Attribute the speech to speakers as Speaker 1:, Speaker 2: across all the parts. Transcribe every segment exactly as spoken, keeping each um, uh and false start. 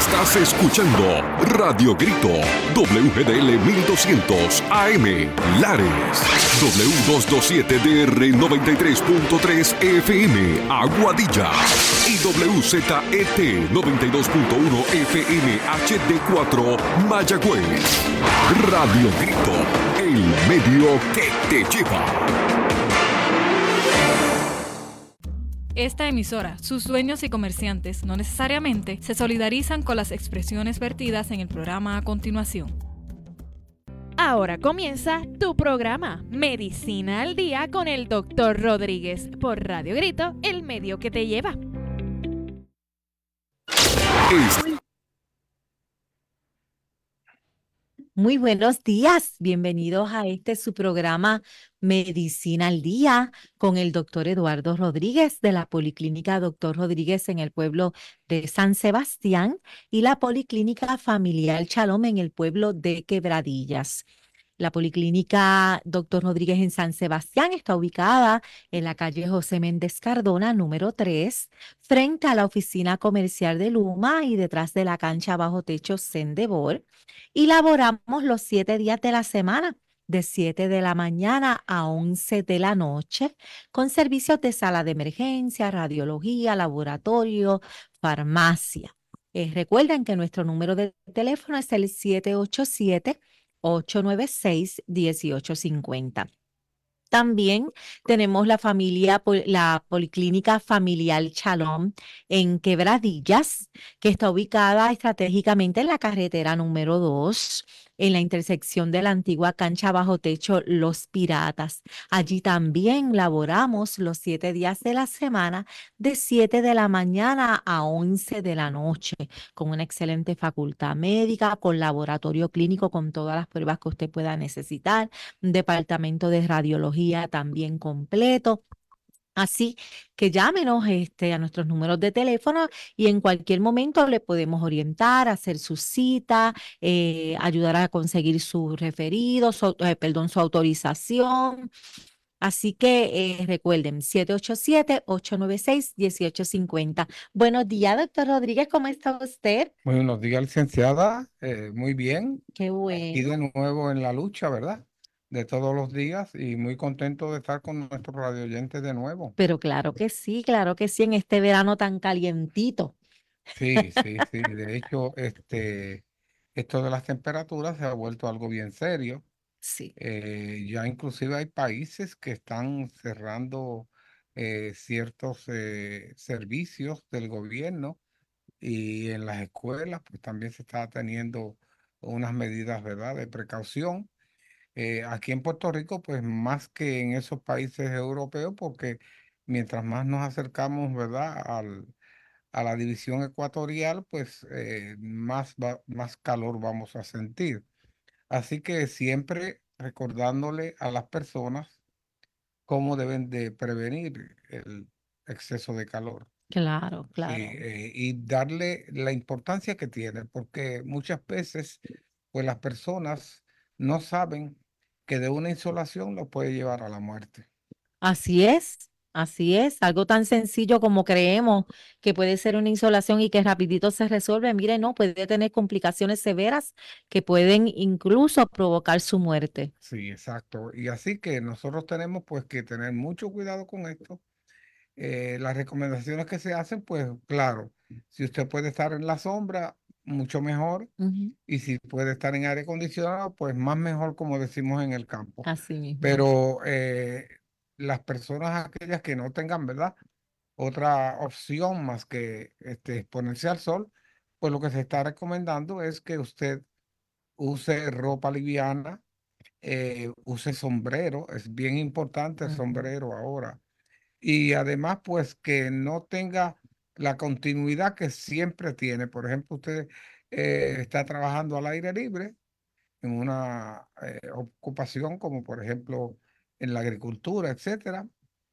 Speaker 1: Estás escuchando Radio Grito, W G D L mil doscientos A M, Lares, W doscientos veintisiete D R noventa y tres punto tres F M, Aguadilla, y W Z E T noventa y dos punto uno F M H D cuatro, Mayagüez. Radio Grito, el medio que te lleva.
Speaker 2: Esta emisora, sus dueños y comerciantes no necesariamente se solidarizan con las expresiones vertidas en el programa a continuación.
Speaker 3: Ahora comienza tu programa Medicina al Día con el doctor Rodríguez por Radio Grito, el medio que te lleva.
Speaker 1: Es-
Speaker 4: Muy buenos días, bienvenidos a este su programa Medicina al Día con el doctor Eduardo Rodríguez de la Policlínica Doctor Rodríguez en el pueblo de San Sebastián y la Policlínica Familiar Shalom en el pueblo de Quebradillas. La Policlínica Doctor Rodríguez en San Sebastián está ubicada en la calle José Méndez Cardona, número tres, frente a la oficina comercial de Luma y detrás de la cancha bajo techo Sendebor. Y laboramos los siete días de la semana, de siete de la mañana a once de la noche, con servicios de sala de emergencia, radiología, laboratorio, farmacia. Eh, recuerden que nuestro número de teléfono es el siete ocho siete, ocho nueve seis, uno ocho cinco cero. También tenemos la familia, pol- la Policlínica Familiar Shalom en Quebradillas, que está ubicada estratégicamente en la carretera número dos, en la intersección de la antigua cancha bajo techo Los Piratas. Allí también laboramos los siete días de la semana, de siete de la mañana a once de la noche, con una excelente facultad médica, con laboratorio clínico, con todas las pruebas que usted pueda necesitar, un departamento de radiología también completo. Así que llámenos este, a nuestros números de teléfono y en cualquier momento le podemos orientar, hacer su cita, eh, ayudar a conseguir su referido, su, eh, perdón, su autorización. Así que eh, recuerden, siete ocho siete, ocho nueve seis, uno ocho cinco cero. Buenos días, doctor Rodríguez, ¿cómo está usted?
Speaker 5: Muy buenos días, licenciada. Eh, muy bien.
Speaker 4: Qué
Speaker 5: Y
Speaker 4: bueno.
Speaker 5: de nuevo en la lucha, ¿verdad? De todos los días y muy contento de estar con nuestros radioyentes de nuevo.
Speaker 4: Pero claro que sí, claro que sí, en este verano tan calientito.
Speaker 5: Sí, sí, sí. De hecho, este, esto de las temperaturas se ha vuelto algo bien serio.
Speaker 4: Sí.
Speaker 5: Eh, ya inclusive hay países que están cerrando eh, ciertos eh, servicios del gobierno y en las escuelas, pues también se está teniendo unas medidas, ¿verdad?, de precaución. Eh, aquí en Puerto Rico, pues más que en esos países europeos, porque mientras más nos acercamos, ¿verdad?, al, a la división ecuatorial, pues eh, más, va- más calor vamos a sentir. Así que siempre recordándole a las personas cómo deben de prevenir el exceso de calor.
Speaker 4: Claro,
Speaker 5: Sí,
Speaker 4: claro.
Speaker 5: eh, y darle la importancia que tiene, porque muchas veces, pues las personas no saben que de una insolación lo puede llevar a la muerte.
Speaker 4: Así es, así es. Algo tan sencillo como creemos que puede ser una insolación y que rapidito se resuelve. Mire, no, puede tener complicaciones severas que pueden incluso provocar su muerte.
Speaker 5: Sí, exacto. Y así que nosotros tenemos pues que tener mucho cuidado con esto. Eh, las recomendaciones que se hacen, pues claro, si usted puede estar en la sombra, mucho mejor.
Speaker 4: Ujú.
Speaker 5: Y si puede estar en aire acondicionado, pues más mejor, como decimos en el campo.
Speaker 4: Así mismo.
Speaker 5: Pero eh, las personas aquellas que no tengan, ¿verdad?, otra opción más que este, exponerse al sol, pues lo que se está recomendando es que usted use ropa liviana, eh, use sombrero, es bien importante el
Speaker 4: Ujú.
Speaker 5: sombrero ahora. Y además, pues que no tenga la continuidad que siempre tiene. Por ejemplo, usted eh, está trabajando al aire libre en una eh, ocupación como por ejemplo en la agricultura, etcétera,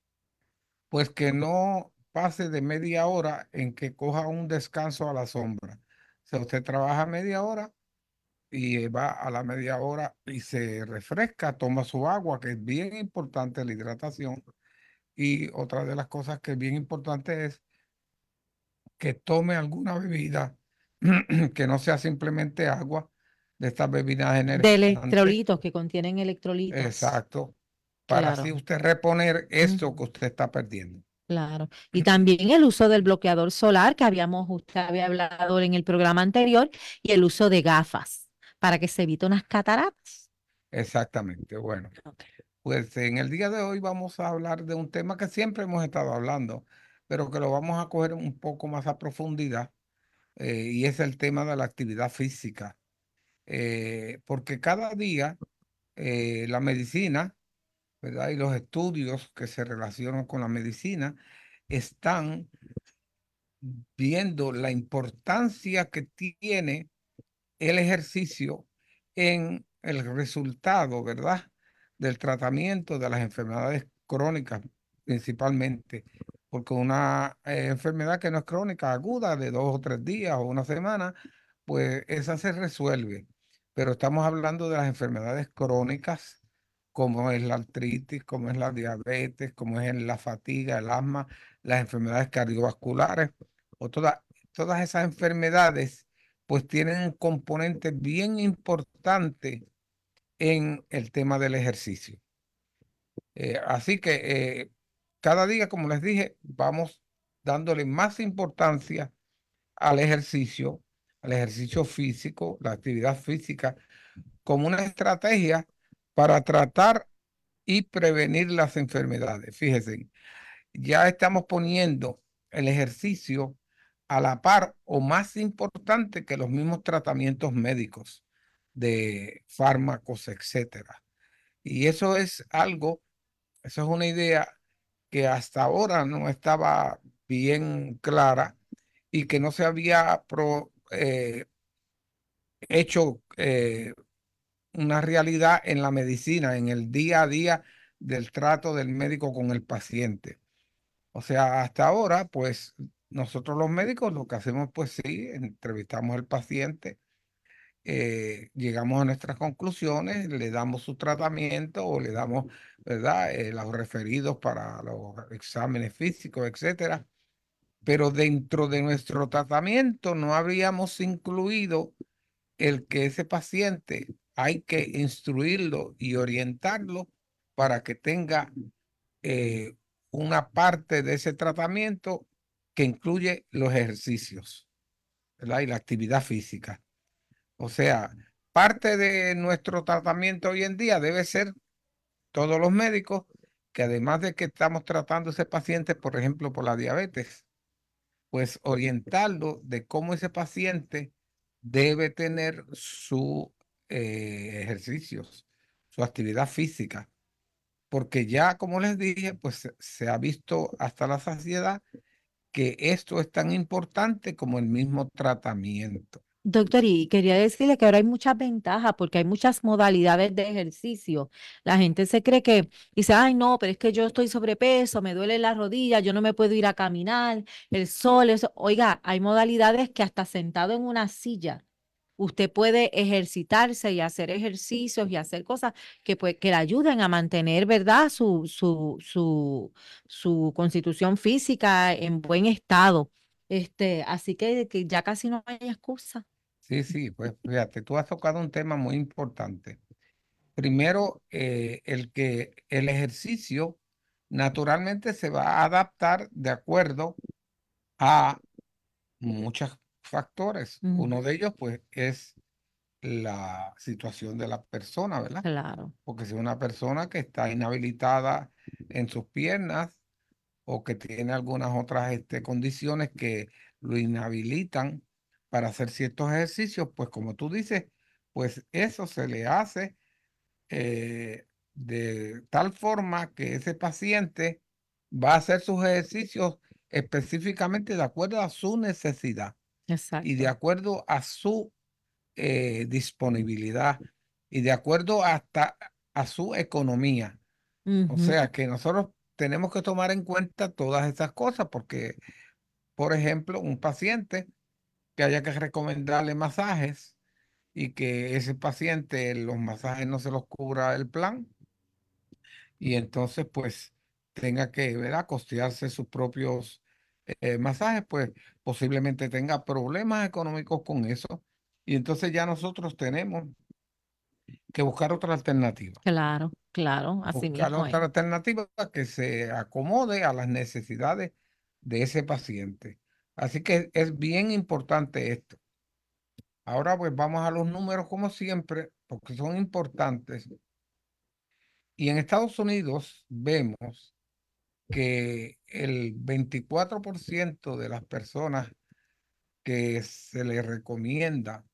Speaker 5: pues que no pase de media hora en que coja un descanso a la sombra. O sea, usted trabaja media hora y va a la media hora y se refresca, toma su agua, que es bien importante la hidratación. Y otra de las cosas que es bien importante es que tome alguna bebida que no sea simplemente agua de estas bebidas
Speaker 4: De
Speaker 5: energizantes.
Speaker 4: electrolitos que contienen electrolitos.
Speaker 5: Exacto. Para así
Speaker 4: Claro.
Speaker 5: usted reponer esto que
Speaker 4: Ujú,
Speaker 5: usted está perdiendo.
Speaker 4: claro. Y también el uso del bloqueador solar que habíamos, usted había hablado en el programa anterior, y el uso de gafas para que se evite unas cataratas.
Speaker 5: Exactamente. Bueno,
Speaker 4: Ok.
Speaker 5: pues en el día de hoy vamos a hablar de un tema que siempre hemos estado hablando, pero que lo vamos a coger un poco más a profundidad, eh, y es el tema de la actividad física. Eh, porque cada día eh, la medicina, ¿verdad? Y los estudios que se relacionan con la medicina están viendo la importancia que tiene el ejercicio en el resultado, ¿verdad? Del tratamiento de las enfermedades crónicas, principalmente, porque una eh, enfermedad que no es crónica, aguda, de dos o tres días o una semana, pues esa se resuelve. Pero estamos hablando de las enfermedades crónicas, como es la artritis, como es la diabetes, como es la fatiga, el asma, las enfermedades cardiovasculares, o todas todas esas enfermedades pues tienen un componente bien importante en el tema del ejercicio. Eh, así que eh, cada día, como les dije, vamos dándole más importancia al ejercicio, al ejercicio físico, la actividad física, como una estrategia para tratar y prevenir las enfermedades. Fíjense, ya estamos poniendo el ejercicio a la par o más importante que los mismos tratamientos médicos de fármacos, etcétera. Y eso es algo, eso es una idea que hasta ahora no estaba bien clara y que no se había pro- eh, hecho eh, una realidad en la medicina, en el día a día del trato del médico con el paciente. O sea, hasta ahora, pues nosotros los médicos lo que hacemos, pues sí, entrevistamos al paciente, eh, llegamos a nuestras conclusiones, le damos su tratamiento o le damos, ¿verdad?, Eh, los referidos para los exámenes físicos, etcétera. Pero dentro de nuestro tratamiento no habríamos incluido el que ese paciente hay que instruirlo y orientarlo para que tenga eh, una parte de ese tratamiento que incluye los ejercicios, ¿verdad? Y la actividad física. O sea, parte de nuestro tratamiento hoy en día debe ser todos los médicos que además de que estamos tratando a ese paciente, por ejemplo, por la diabetes, pues orientarlo de cómo ese paciente debe tener su eh, ejercicios, su actividad física, porque ya, como les dije, pues se, se ha visto hasta la saciedad que esto es tan importante como el mismo tratamiento.
Speaker 4: Doctor, y quería decirle que ahora hay muchas ventajas porque hay muchas modalidades de ejercicio. La gente se cree que dice, ay, no, pero es que yo estoy sobrepeso, me duele la rodilla, yo no me puedo ir a caminar, el sol, eso. Oiga, hay modalidades que hasta sentado en una silla, usted puede ejercitarse y hacer ejercicios y hacer cosas que, pues, que le ayuden a mantener, ¿verdad? Su, su, su, su constitución física en buen estado. Este, así que, que ya casi no hay excusa.
Speaker 5: Sí, sí, pues fíjate, tú has tocado un tema muy importante. Primero, eh, el que el ejercicio naturalmente se va a adaptar de acuerdo a muchos factores.
Speaker 4: Mm,
Speaker 5: Uno de ellos, pues, es la situación de la persona, ¿verdad?
Speaker 4: claro.
Speaker 5: Porque si es una persona que está inhabilitada en sus piernas o que tiene algunas otras este, condiciones que lo inhabilitan para hacer ciertos ejercicios, pues como tú dices, pues eso se le hace eh, de tal forma que ese paciente va a hacer sus ejercicios específicamente de acuerdo a su necesidad y de
Speaker 4: Exacto.
Speaker 5: acuerdo a su eh, disponibilidad y de acuerdo hasta a su economía. O
Speaker 4: Ujú,
Speaker 5: sea que nosotros tenemos que tomar en cuenta todas esas cosas porque, por ejemplo, un paciente que haya que recomendarle masajes y que ese paciente los masajes no se los cubra el plan y entonces pues tenga que, ¿verdad?, costearse sus propios eh, masajes, pues posiblemente tenga problemas económicos con eso. Y entonces ya nosotros tenemos que buscar otra alternativa.
Speaker 4: Claro, claro, así
Speaker 5: Buscar
Speaker 4: mismo es.
Speaker 5: otra alternativa que se acomode a las necesidades de ese paciente. Así que es bien importante esto. Ahora pues vamos a los números como siempre, porque son importantes. Y en Estados Unidos vemos que el veinticuatro por ciento de las personas que se les recomienda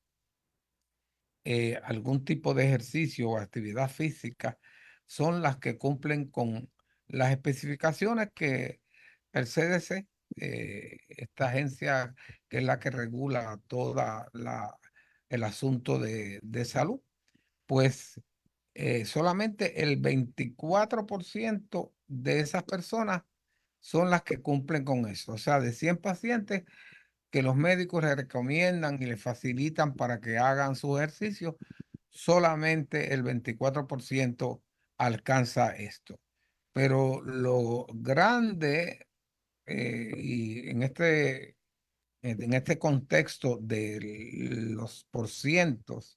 Speaker 5: eh, algún tipo de ejercicio o actividad física son las que cumplen con las especificaciones que el C D C, eh, esta agencia que es la que regula toda la, el asunto de, de salud, pues eh, solamente el veinticuatro por ciento de esas personas son las que cumplen con eso. O sea, de cien pacientes que los médicos les recomiendan y les facilitan para que hagan su ejercicio, solamente el veinticuatro por ciento alcanza esto. Pero lo grande, eh, y en este, en este contexto de los porcientos,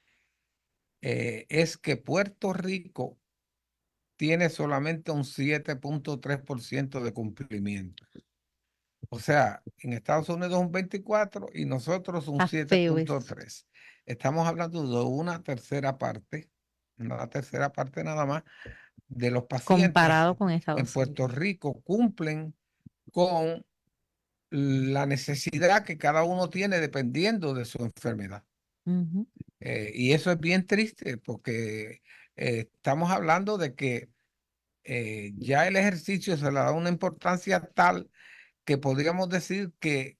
Speaker 5: eh, es que Puerto Rico tiene solamente un siete punto tres por ciento de cumplimiento. O sea, en Estados Unidos un veinticuatro y nosotros un
Speaker 4: Está
Speaker 5: siete
Speaker 4: feo
Speaker 5: punto
Speaker 4: eso.
Speaker 5: tres. Estamos hablando de una tercera parte, una tercera parte nada más de los pacientes
Speaker 4: Comparado con
Speaker 5: en
Speaker 4: Estados Unidos.
Speaker 5: Puerto Rico cumplen con la necesidad que cada uno tiene dependiendo de su enfermedad.
Speaker 4: Ujú.
Speaker 5: Eh, y eso es bien triste porque eh, estamos hablando de que eh, ya el ejercicio se le da una importancia tal que podríamos decir que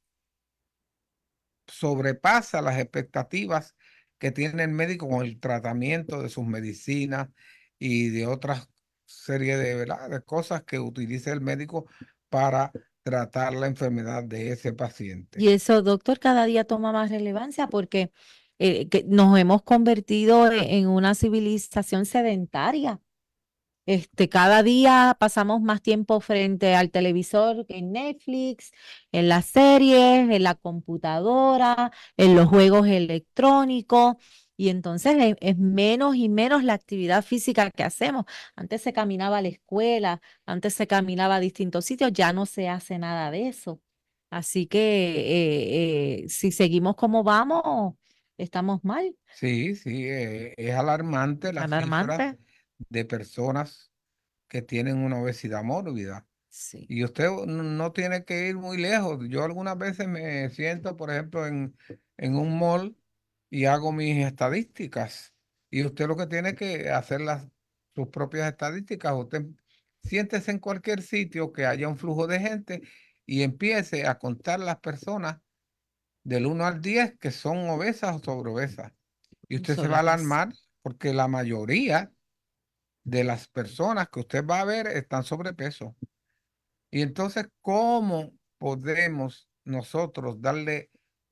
Speaker 5: sobrepasa las expectativas que tiene el médico con el tratamiento de sus medicinas y de otras serie de, ¿verdad?, de cosas que utiliza el médico para tratar la enfermedad de ese paciente.
Speaker 4: Y eso, doctor, cada día toma más relevancia porque eh, que nos hemos convertido e- en una civilización sedentaria. Este, cada día pasamos más tiempo frente al televisor, en Netflix, en las series, en la computadora, en los juegos electrónicos. Y entonces es, es menos y menos la actividad física que hacemos. Antes se caminaba a la escuela, antes se caminaba a distintos sitios, ya no se hace nada de eso. Así que eh, eh, si seguimos como vamos, estamos mal.
Speaker 5: Sí, sí, eh, es alarmante la cifra
Speaker 4: Alarmante.
Speaker 5: de personas que tienen una obesidad mórbida.
Speaker 4: Sí.
Speaker 5: Y usted no no tiene que ir muy lejos. Yo algunas veces me siento, por ejemplo, en, en un mall y hago mis estadísticas. Y usted lo que tiene que hacer las, sus propias estadísticas. Usted siéntese en cualquier sitio que haya un flujo de gente y empiece a contar las personas del uno al diez que son obesas o sobreobesas. Y
Speaker 4: Un
Speaker 5: usted se va a
Speaker 4: solo es.
Speaker 5: alarmar porque la mayoría de las personas que usted va a ver están sobrepeso. Y entonces, ¿cómo podemos nosotros darle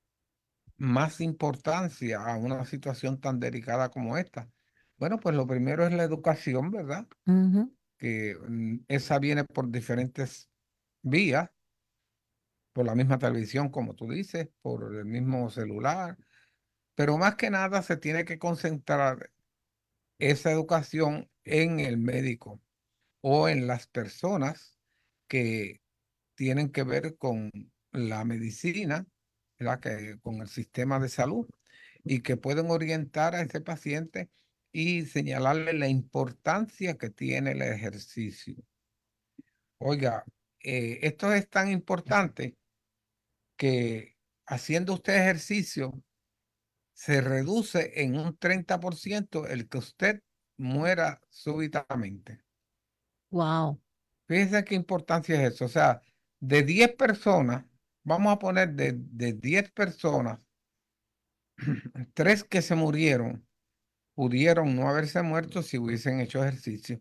Speaker 5: más importancia a una situación tan delicada como esta? Bueno, pues lo primero es la educación, ¿verdad?
Speaker 4: Ujú.
Speaker 5: Que mm, esa viene por diferentes vías, por la misma televisión, como tú dices, por el mismo celular, pero más que nada se tiene que concentrar esa educación en el médico o en las personas que tienen que ver con la medicina, ¿verdad?, que, con el sistema de salud y que pueden orientar a ese paciente y señalarle la importancia que tiene el ejercicio. Oiga, eh, esto es tan importante que haciendo usted ejercicio se reduce en un treinta por ciento el que usted muera súbitamente.
Speaker 4: Wow.
Speaker 5: Fíjense qué importancia es eso. O sea, de diez personas, vamos a poner de, de diez personas, tres que se murieron, pudieron no haberse muerto si hubiesen hecho ejercicio.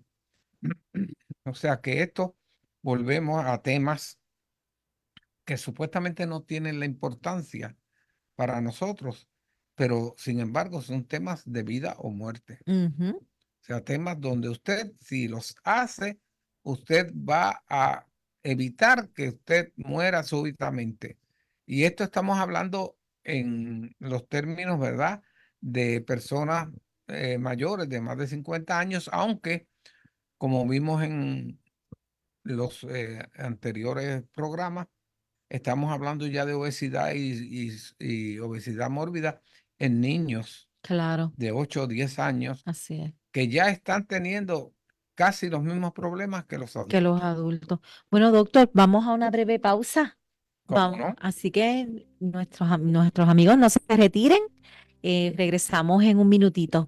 Speaker 5: O sea que esto, volvemos a temas que supuestamente no tienen la importancia para nosotros, pero sin embargo son temas de vida o muerte.
Speaker 4: Ujú.
Speaker 5: O sea, temas donde usted, si los hace, usted va a evitar que usted muera súbitamente. Y esto estamos hablando en los términos, ¿verdad?, de personas eh, mayores de más de cincuenta años, aunque como vimos en los eh, anteriores programas, estamos hablando ya de obesidad y, y- y obesidad mórbida en niños
Speaker 4: Claro,
Speaker 5: de ocho o diez años
Speaker 4: así es.
Speaker 5: que ya están teniendo casi los mismos problemas que los
Speaker 4: Que los
Speaker 5: adultos.
Speaker 4: adultos. Bueno, doctor, vamos a una breve pausa.
Speaker 5: ¿Cómo
Speaker 4: Vamos,
Speaker 5: no?
Speaker 4: así que nuestros, am- nuestros amigos no se retiren. Eh, regresamos en un minutito.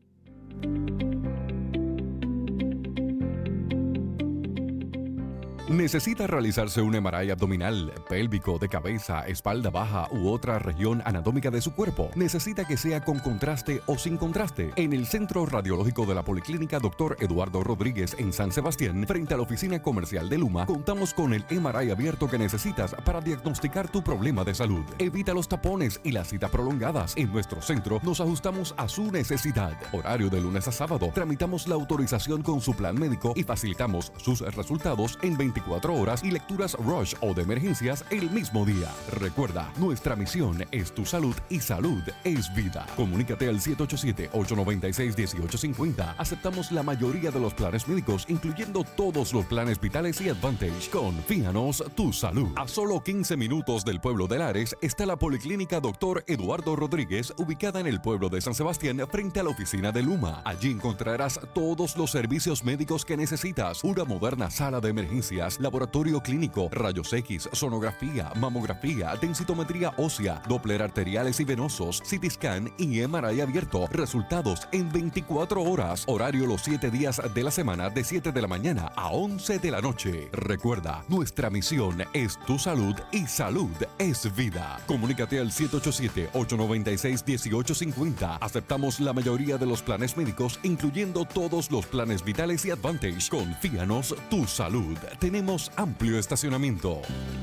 Speaker 1: ¿Necesita realizarse un M R I abdominal, pélvico, de cabeza, espalda baja u otra región anatómica de su cuerpo? ¿Necesita que sea con contraste o sin contraste? En el Centro Radiológico de la Policlínica doctor Eduardo Rodríguez en San Sebastián, frente a la oficina comercial de Luma, contamos con el M R I abierto que necesitas para diagnosticar tu problema de salud. Evita los tapones y las citas prolongadas. En nuestro centro nos ajustamos a su necesidad. Horario de lunes a sábado. Tramitamos la autorización con su plan médico y facilitamos sus resultados en veinticuatro horas y lecturas rush o de emergencias el mismo día. Recuerda, nuestra misión es tu salud y salud es vida. Comunícate al siete ocho siete, ocho nueve seis, uno ocho cinco cero. Aceptamos la mayoría de los planes médicos, incluyendo todos los planes vitales y Advantage. Confíanos tu salud. A solo quince minutos del pueblo de Lares está la Policlínica doctor Eduardo Rodríguez, ubicada en el pueblo de San Sebastián, frente a la oficina de Luma. Allí encontrarás todos los servicios médicos que necesitas. Una moderna sala de emergencias, laboratorio clínico, rayos X, sonografía, mamografía, densitometría ósea, Doppler arteriales y venosos, C T scan y M R I abierto. Resultados en veinticuatro horas. Horario los siete días de la semana de siete de la mañana a once de la noche. Recuerda, nuestra misión es tu salud y salud es vida. Comunícate al siete ocho siete, ocho nueve seis, uno ocho cinco cero. Aceptamos la mayoría de los planes médicos, incluyendo todos los planes vitales y Advantage. Confíanos tu salud. Tenemos amplio estacionamiento.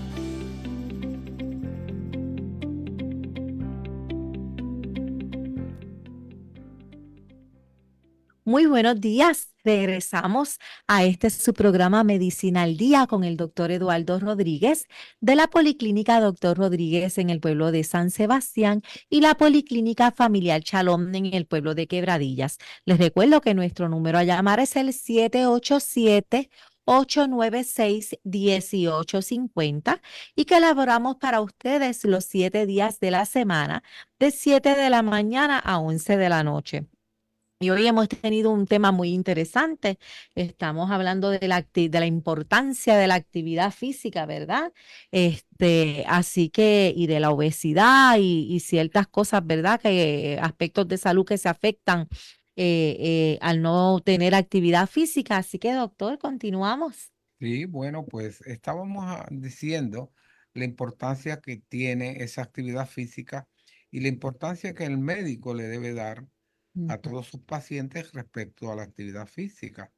Speaker 4: Muy buenos días. Regresamos a este su programa Medicina al Día con el doctor Eduardo Rodríguez de la Policlínica doctor Rodríguez en el pueblo de San Sebastián y la Policlínica Familiar Shalom en el pueblo de Quebradillas. Les recuerdo que nuestro número a llamar es el siete ocho siete, ocho nueve seis, uno ocho cinco cero y que elaboramos para ustedes los siete días de la semana de siete de la mañana a once de la noche. Y hoy hemos tenido un tema muy interesante. Estamos hablando de la, acti- de la importancia de la actividad física, ¿verdad? Este, así que, y de la obesidad y, y ciertas cosas, ¿verdad? Que aspectos de salud que se afectan eh, eh, al no tener actividad física. Así que, doctor, continuamos.
Speaker 5: Sí, bueno, pues estábamos ah, diciendo la importancia que tiene esa actividad física y la importancia que el médico le debe dar a
Speaker 4: Ujú.
Speaker 5: todos sus pacientes respecto a la actividad física.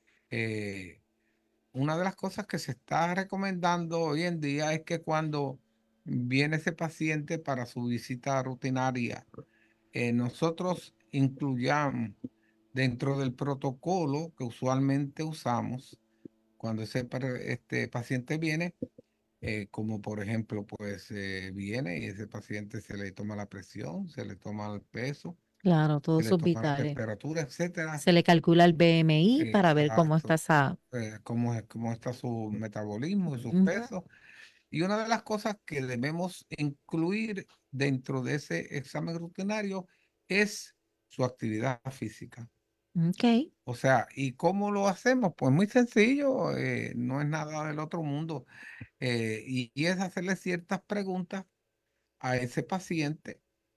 Speaker 5: Eh, una de las cosas que se está recomendando hoy en día es que cuando viene ese paciente para su visita rutinaria, eh, nosotros incluyamos dentro del protocolo que usualmente usamos cuando ese par- este paciente viene, eh, como por ejemplo, pues eh, viene y ese paciente se le toma la presión, se le toma el peso,
Speaker 4: Claro,
Speaker 5: se
Speaker 4: todos
Speaker 5: le
Speaker 4: sus
Speaker 5: toma la
Speaker 4: vitales.
Speaker 5: temperatura, etcétera.
Speaker 4: Se le calcula el B M I para ver cómo está
Speaker 5: Exacto.
Speaker 4: esa.
Speaker 5: Eh, cómo, es- cómo está su metabolismo y sus
Speaker 4: Ujú.
Speaker 5: pesos. Y una de las cosas que debemos incluir dentro de ese examen rutinario es su actividad física.
Speaker 4: Ok,
Speaker 5: O sea, ¿y cómo lo hacemos? Pues muy sencillo, eh, no es nada del otro mundo. Eh, y, y es hacerle ciertas preguntas a ese paciente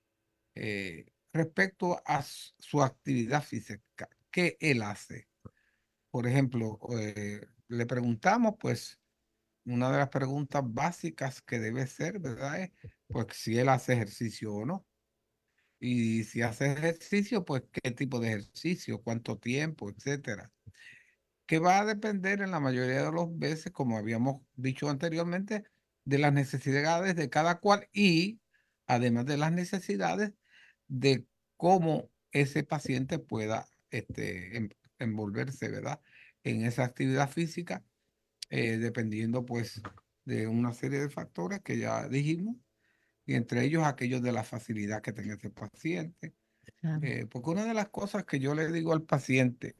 Speaker 5: eh, respecto a s- su actividad física, qué él hace. Por ejemplo, eh, le preguntamos, pues, una de las preguntas básicas que debe ser, ¿verdad? Es, pues, si él hace ejercicio o no. Y si hace ejercicio, pues, qué tipo de ejercicio, cuánto tiempo, etcétera. Que va a depender en la mayoría de las veces, como habíamos dicho anteriormente, de las necesidades de cada cual y además de las necesidades de cómo ese paciente pueda este, em- envolverse, ¿verdad? En esa actividad física eh, dependiendo pues de una serie de factores que ya dijimos, y entre ellos aquellos de la facilidad que tenga ese paciente.
Speaker 4: Claro.
Speaker 5: Eh, porque una de las cosas que yo le digo al paciente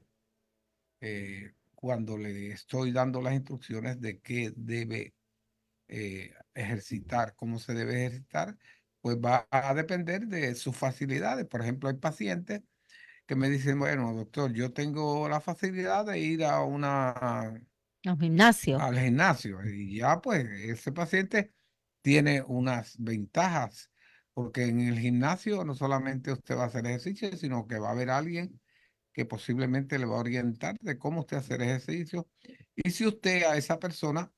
Speaker 5: eh, cuando le estoy dando las instrucciones de qué debe eh, ejercitar, cómo se debe ejercitar, pues va a depender de sus facilidades. Por ejemplo, hay pacientes que me dicen, bueno, doctor, yo tengo la facilidad de ir a una,
Speaker 4: Un gimnasio.
Speaker 5: al gimnasio y ya pues ese paciente tiene unas ventajas, porque en el gimnasio no solamente usted va a hacer ejercicio, sino que va a haber alguien que posiblemente le va a orientar de cómo usted hacer ejercicio. Y si usted a esa persona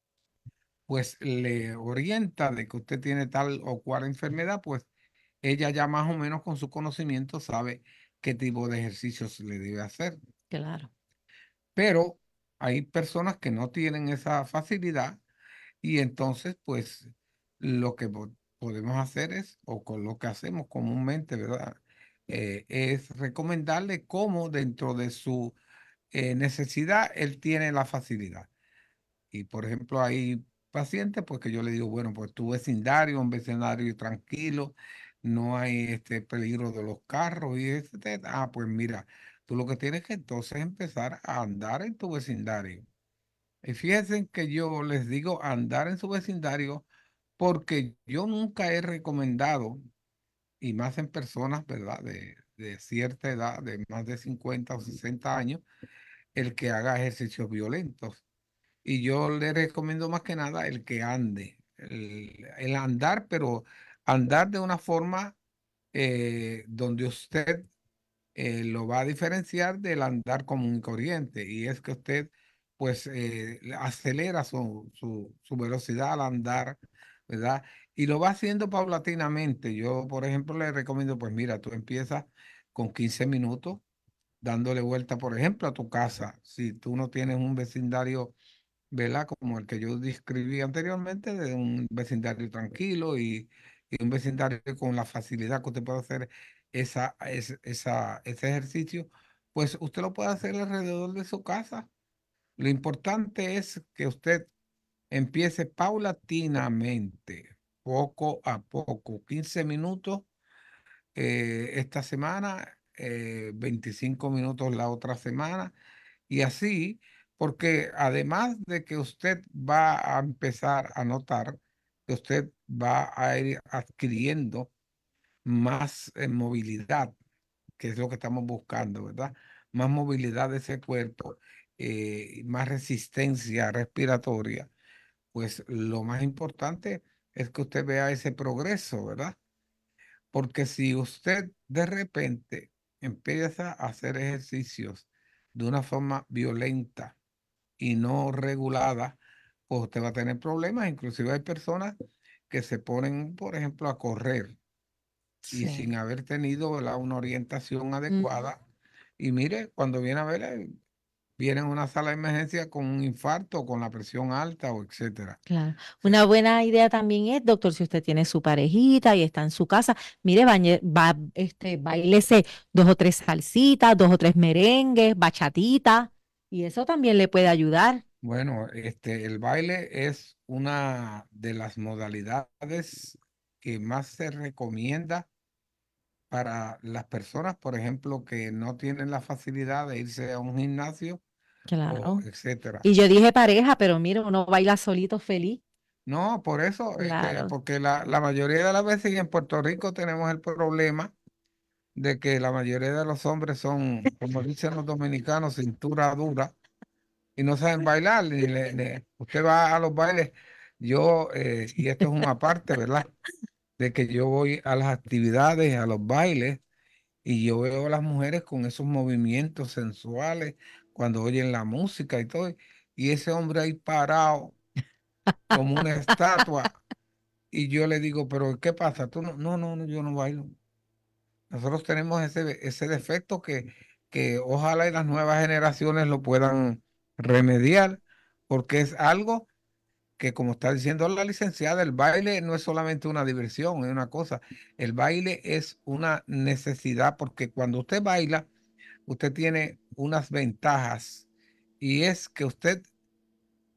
Speaker 5: pues le orienta de que usted tiene tal o cual enfermedad, pues ella ya más o menos con su conocimiento sabe qué tipo de ejercicios le debe hacer.
Speaker 4: Claro.
Speaker 5: Pero hay personas que no tienen esa facilidad y entonces pues lo que po- podemos hacer es, o con lo que hacemos comúnmente, ¿verdad? Eh, es recomendarle cómo dentro de su eh, necesidad él tiene la facilidad. Y por ejemplo, hay pacientes pues que yo le digo, bueno, pues tu vecindario, un vecindario tranquilo, no hay este peligro de los carros y este, ah, pues mira, tú lo que tienes que entonces empezar a andar en tu vecindario. Y fíjense que yo les digo andar en su vecindario porque yo nunca he recomendado, y más en personas, ¿verdad? De, de cierta edad, de más de cincuenta o sesenta años, el que haga ejercicios violentos. Y yo le recomiendo más que nada el que ande, el, el andar, pero andar de una forma eh, donde usted eh, lo va a diferenciar del andar común y corriente. Y es que usted pues eh, acelera su, su, su velocidad al andar, ¿verdad? Y lo va haciendo paulatinamente. Yo, por ejemplo, le recomiendo, pues mira, tú empiezas con quince minutos dándole vuelta, por ejemplo, a tu casa. Si tú no tienes un vecindario, ¿verdad? Como el que yo describí anteriormente, de un vecindario tranquilo y, y un vecindario con la facilidad que usted puede hacer esa, es- esa, ese ejercicio, pues usted lo puede hacer alrededor de su casa. Lo importante es que usted empiece paulatinamente, poco a poco, quince minutos eh, esta semana, eh, veinticinco minutos la otra semana y así, porque además de que usted va a empezar a notar que usted va a ir adquiriendo más eh, movilidad, que es lo que estamos buscando, ¿verdad? Más movilidad de ese cuerpo, eh, más resistencia respiratoria, pues lo más importante es que usted vea ese progreso, ¿verdad? Porque si usted de repente empieza a hacer ejercicios de una forma violenta, y no regulada, pues usted va a tener problemas. Inclusive hay personas que se ponen, por ejemplo, a correr y
Speaker 4: Sí.
Speaker 5: sin haber tenido, ¿verdad?, una orientación
Speaker 4: Mm,
Speaker 5: adecuada. Y mire, cuando viene a ver, eh, viene a una sala de emergencia con un infarto, con la presión alta o etcétera.
Speaker 4: claro.
Speaker 5: Sí.
Speaker 4: Una buena idea también es, doctor, si usted tiene su parejita y está en su casa, mire, bañe- va, este, báilese dos o tres salsitas, dos o tres merengues, bachatita, y eso también le puede ayudar.
Speaker 5: Bueno, este, el baile es una de las modalidades que más se recomienda para las personas, por ejemplo, que no tienen la facilidad de irse a un gimnasio o
Speaker 4: Claro.
Speaker 5: etcétera.
Speaker 4: Y yo dije pareja, pero mire, uno baila solito feliz.
Speaker 5: No, por eso, este,
Speaker 4: Claro.
Speaker 5: porque la, la mayoría de las veces y en Puerto Rico tenemos el problema de que la mayoría de los hombres son, como dicen los dominicanos, cintura dura y no saben bailar. Ni le- ni- usted va a los bailes, yo, eh, y esto es una parte, ¿verdad? De que yo voy a las actividades, a los bailes. Y yo veo a las mujeres con esos movimientos sensuales cuando oyen la música y todo. Y ese hombre ahí parado como una estatua. Y yo le digo, pero ¿qué pasa? Tú no, no, no, no, yo no bailo. Nosotros tenemos ese, ese defecto que, que ojalá y las nuevas generaciones lo puedan remediar, porque es algo que, como está diciendo la licenciada, el baile no es solamente una diversión, es una cosa. El baile es una necesidad, porque cuando usted baila, usted tiene unas ventajas y es que usted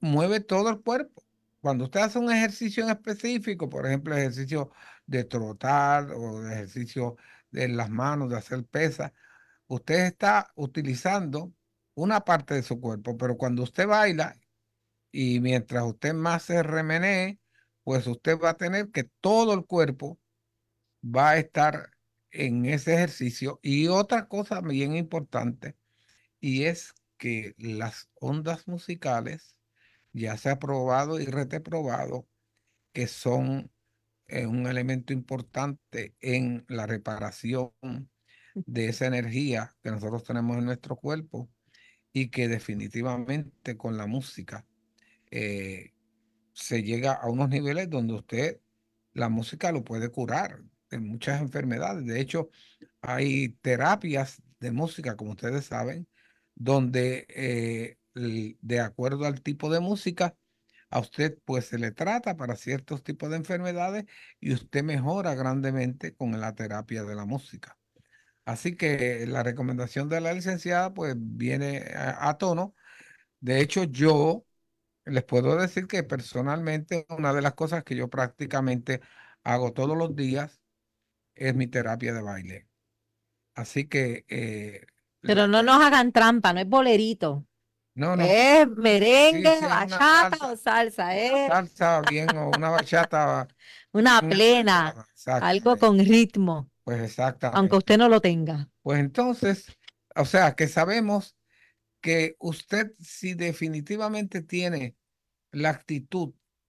Speaker 5: mueve todo el cuerpo. Cuando usted hace un ejercicio en específico, por ejemplo, ejercicio de trotar o de ejercicio de las manos, de hacer pesas, usted está utilizando una parte de su cuerpo, pero cuando usted baila y mientras usted más se remenee, pues usted va a tener que todo el cuerpo va a estar en ese ejercicio. Y otra cosa bien importante, y es que las ondas musicales ya se ha probado y reprobado que son eh, un elemento importante en la reparación de esa energía que nosotros tenemos en nuestro cuerpo y que definitivamente con la música eh, se llega a unos niveles donde usted, la música lo puede curar de muchas enfermedades. De hecho, hay terapias de música, como ustedes saben, donde eh, l- de acuerdo al tipo de música, a usted pues se le trata para ciertos tipos de enfermedades y usted mejora grandemente con la terapia de la música. Así que la recomendación de la licenciada pues viene a, a tono. De hecho, yo les puedo decir que personalmente una de las cosas que yo prácticamente hago todos los días es mi terapia de baile. Así que eh,
Speaker 4: Pero
Speaker 5: la
Speaker 4: no nos hagan trampa, no es bolerito.
Speaker 5: no, no.
Speaker 4: Es
Speaker 5: Sí,
Speaker 4: merengue,
Speaker 5: sí, es una
Speaker 4: bachata o
Speaker 5: salsa,
Speaker 4: salsa,
Speaker 5: una
Speaker 4: es
Speaker 5: salsa bien o una bachata
Speaker 4: una
Speaker 5: bien
Speaker 4: plena,
Speaker 5: acentuada.
Speaker 4: algo
Speaker 5: Exactamente.
Speaker 4: con ritmo,
Speaker 5: Pues
Speaker 4: aunque
Speaker 5: exactamente.
Speaker 4: usted no lo tenga.
Speaker 5: Pues entonces, o sea, que sabemos que usted si definitivamente tiene la actitud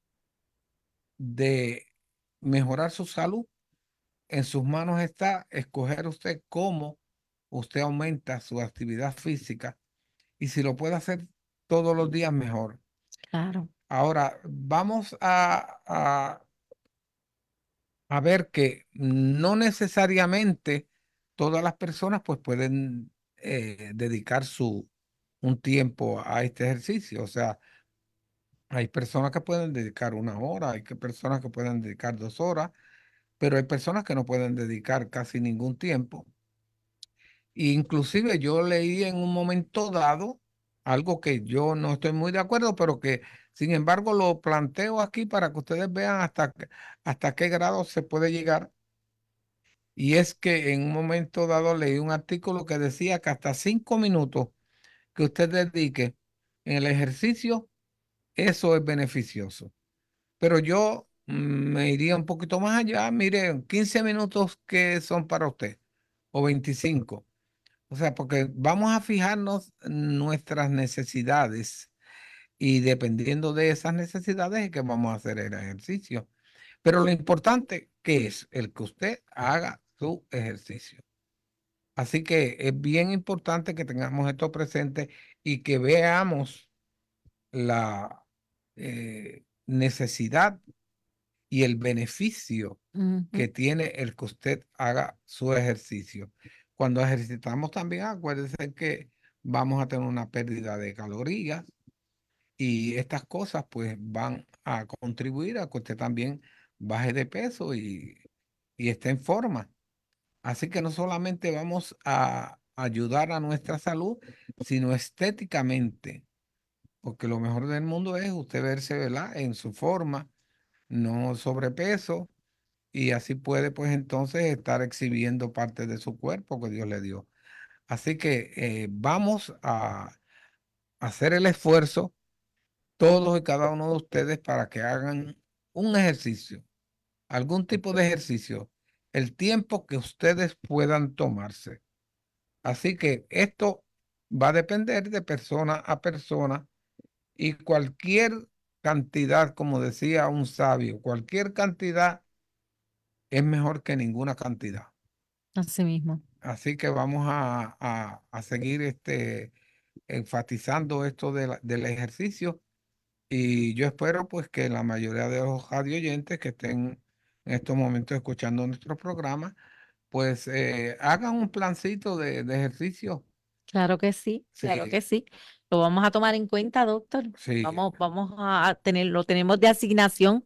Speaker 5: de mejorar su salud, en sus manos está escoger usted cómo usted aumenta su actividad física y si lo puede hacer todos los días, mejor.
Speaker 4: Claro.
Speaker 5: Ahora, vamos a, a, a ver que no necesariamente todas las personas pues pueden eh, dedicar su, un tiempo a este ejercicio. O sea, hay personas que pueden dedicar una hora, hay que personas que pueden dedicar dos horas, pero hay personas que no pueden dedicar casi ningún tiempo. Inclusive yo leí en un momento dado algo que yo no estoy muy de acuerdo, pero que sin embargo lo planteo aquí para que ustedes vean hasta, qué- hasta qué grado se puede llegar. Y es que en un momento dado leí un artículo que decía que hasta cinco minutos que usted dedique en el ejercicio, eso es beneficioso. Pero yo mm, me iría un poquito más allá. Mire, quince minutos que son para usted o veinticinco. O sea, porque vamos a fijarnos en nuestras necesidades y dependiendo de esas necesidades es que vamos a hacer el ejercicio. Pero lo importante que es el que usted haga su ejercicio. Así que es bien importante que tengamos esto presente y que veamos la eh, necesidad y el beneficio
Speaker 4: Ujú.
Speaker 5: que tiene el que usted haga su ejercicio. Cuando ejercitamos también, acuérdense que vamos a tener una pérdida de calorías y estas cosas pues van a contribuir a que usted también baje de peso y, y esté en forma. Así que no solamente vamos a ayudar a nuestra salud, sino estéticamente, porque lo mejor del mundo es usted verse, ¿verdad?, en su forma, no sobrepeso y así puede pues entonces estar exhibiendo parte de su cuerpo que Dios le dio. Así que eh, vamos a hacer el esfuerzo todos y cada uno de ustedes para que hagan un ejercicio, algún tipo de ejercicio, el tiempo que ustedes puedan tomarse. Así que esto va a depender de persona a persona y cualquier cantidad, como decía un sabio, cualquier cantidad es mejor que ninguna cantidad.
Speaker 4: Así mismo.
Speaker 5: Así que vamos a, a- a seguir este, enfatizando esto de la- del ejercicio y yo espero pues que la mayoría de los radio oyentes que estén en estos momentos escuchando nuestro programa pues eh, hagan un plancito de, de ejercicio.
Speaker 4: Claro que sí, claro
Speaker 5: Sí,
Speaker 4: que sí. Lo vamos a tomar en cuenta, doctor.
Speaker 5: sí,
Speaker 4: Vamos, vamos a tener, lo tenemos de asignación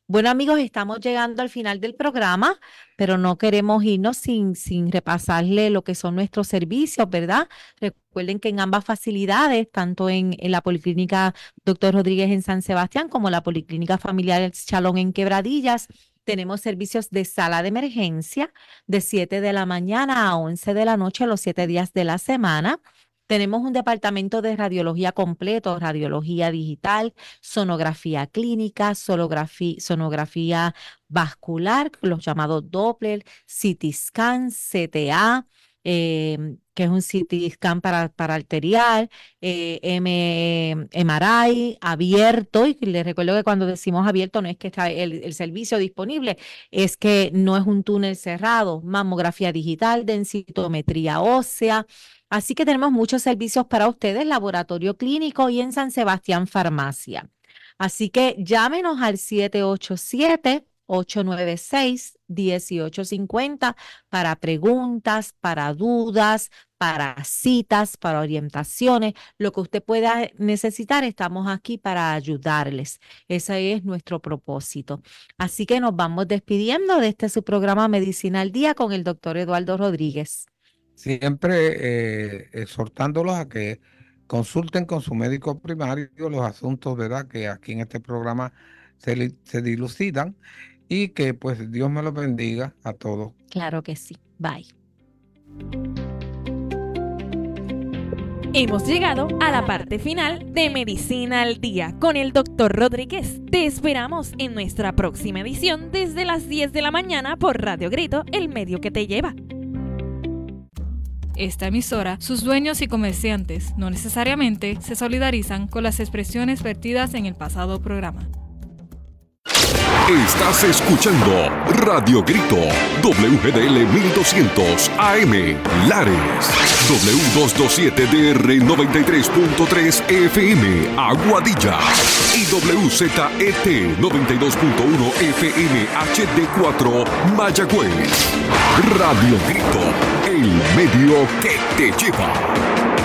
Speaker 4: Bueno, amigos, estamos llegando al final del programa, pero no queremos irnos sin, sin repasarle lo que son nuestros servicios, ¿verdad? Recuerden que en ambas facilidades, tanto en, en la Policlínica Doctor Rodríguez en San Sebastián como la Policlínica Familiar El Chalón en Quebradillas, tenemos servicios de sala de emergencia de siete de la mañana a once de la noche los siete días de la semana. Tenemos un departamento de radiología completo, radiología digital, sonografía clínica, sonografía, sonografía vascular, los llamados Doppler, C T scan, C T A, eh, que es un C T scan para, para arterial, eh, M, M R I abierto, y les recuerdo que cuando decimos abierto no es que está el, el servicio disponible, es que no es un túnel cerrado, mamografía digital, densitometría ósea. Así que tenemos muchos servicios para ustedes, laboratorio clínico y en San Sebastián farmacia. Así que llámenos al siete ocho siete, ocho nueve seis, uno ocho cinco cero para preguntas, para dudas, para citas, para orientaciones. Lo que usted pueda necesitar, estamos aquí para ayudarles. Ese es nuestro propósito. Así que nos vamos despidiendo de este su programa Medicina al Día con el doctor Eduardo Rodríguez.
Speaker 5: Siempre eh, exhortándolos a que consulten con su médico primario los asuntos, ¿verdad?, que aquí en este programa se, se dilucidan, y que pues Dios me los bendiga a todos.
Speaker 4: Claro que sí. Bye.
Speaker 3: Hemos llegado a la parte final de Medicina al Día con el doctor Rodríguez. Te esperamos en nuestra próxima edición desde las diez de la mañana por Radio Grito, el medio que te lleva.
Speaker 2: Esta emisora, sus dueños y comerciantes no necesariamente se solidarizan con las expresiones vertidas en el pasado programa.
Speaker 1: Estás escuchando Radio Grito, W G D L mil doscientos A M, Lares, W doscientos veintisiete D R noventa y tres punto tres F M, Aguadilla, y W Z E T noventa y dos punto uno F M H D cuatro, Mayagüez. Radio Grito, el medio que te lleva.